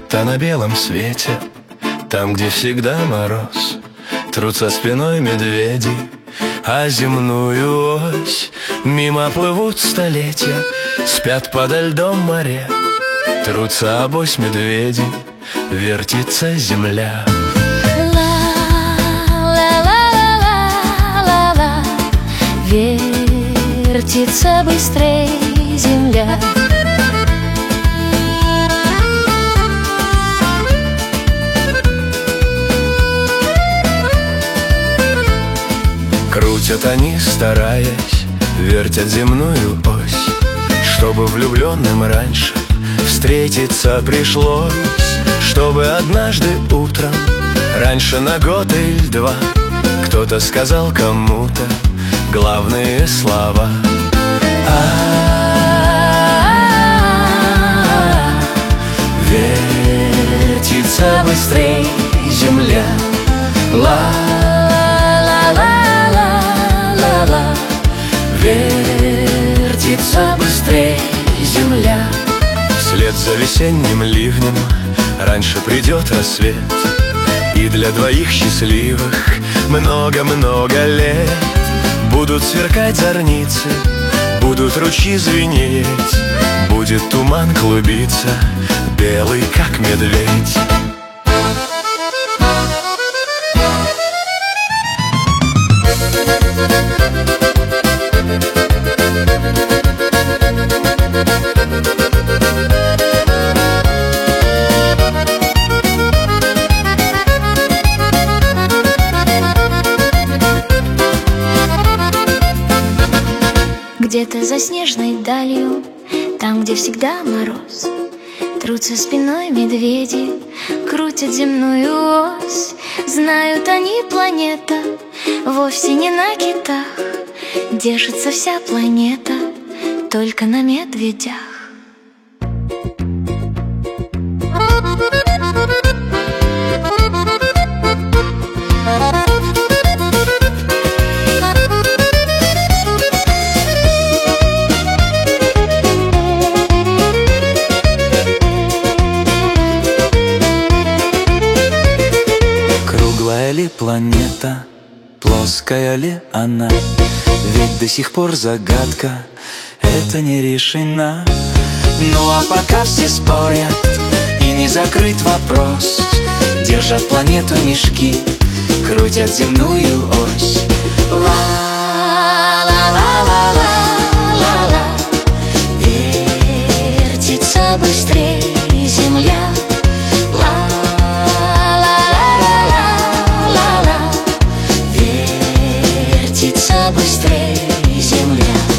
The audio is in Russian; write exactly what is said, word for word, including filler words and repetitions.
будто на белом свете. Там, где всегда мороз, трутся спиной медведи, а земную ось мимо плывут столетия. Спят подо льдом моря, трутся обось медведи, вертится земля. Ла-ла-ла-ла-ла-ла, вертится быстрей земля. Крутят они, стараясь, вертят земную ось, чтобы влюбленным раньше встретиться пришлось, чтобы однажды утром, раньше на год или два, кто-то сказал кому-то главные слова. А-а-а, вертится быстрей земля. Ла-ла-ла-ла-ла, вертится быстрей земля. Вслед за весенним ливнем раньше придет рассвет, и для двоих счастливых много-много лет. Будут сверкать зорницы, будут ручьи звенеть, будет туман клубиться, белый, как медведь. Где-то за снежной далью, там, где всегда мороз, трутся спиной медведи, крутят земную ось. Знают они, планета вовсе не на китах, держится вся планета только на медведях. Круглая ли планета, плоская ли она? Ведь до сих пор загадка эта не решена. Ну а пока все спорят и не закрыт вопрос, держат планету мешки, крутят земную ось. Ла-ла-ла-ла-ла-ла, вертится быстрей земля. Ла-ла-ла-ла-ла, вертится быстрей земля.